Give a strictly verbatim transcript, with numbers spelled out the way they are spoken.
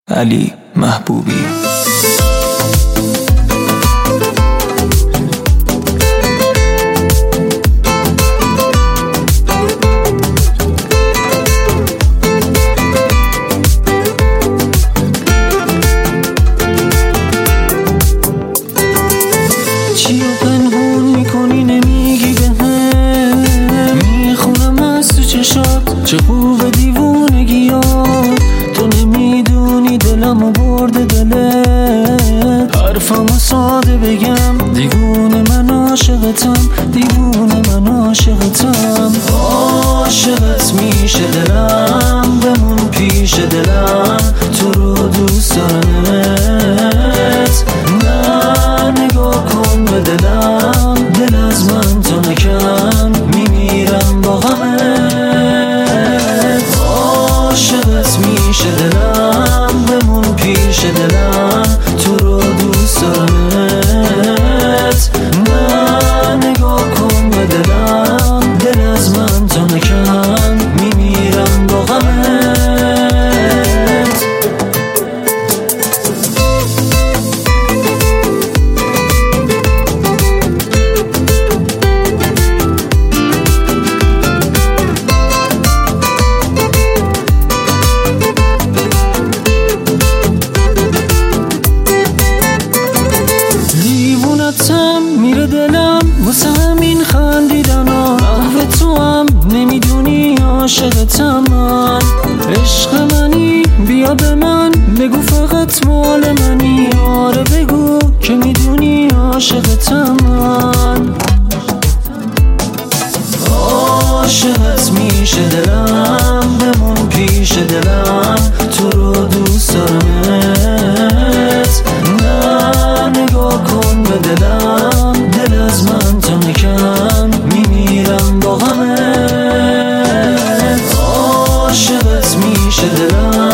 علی محبوبی. چی رو پنهون میکنی نمیگی بهم، میخونم از تو چشات چه خوب دیوونگیات، تو نمیدونی دلمو برده دلت، حرفمو ساده بگم دیوونه من عاشقتم، دیوونه من عاشقتم، عاشقت میشه دلم بمون پیش دلم، تو رو دوست دارمت، نه نگاه کن به دلم، دل از من تو نکن میمیرم با غمت، عاشقت میشه دلم بمون پیش دلم، تو رو دوست دارمت، نه نگاه کن به دلم، دل از من تو نکن میمیرم با غمت. دیوونتم میره دلم واسه همین خندیدنا، محو تو هم نمیدونی عاشقتم من، عشق منی بیا به من بگو فقط مال منی، آره بگو که میدونی عاشقتم من، عاشقت میشه دلم بمون پیش دلم، تو رو دوست دارمت، نه نگاه کن به دلم، دل از من تو نکن میمیرم با غمت، عاشقت میشه دلم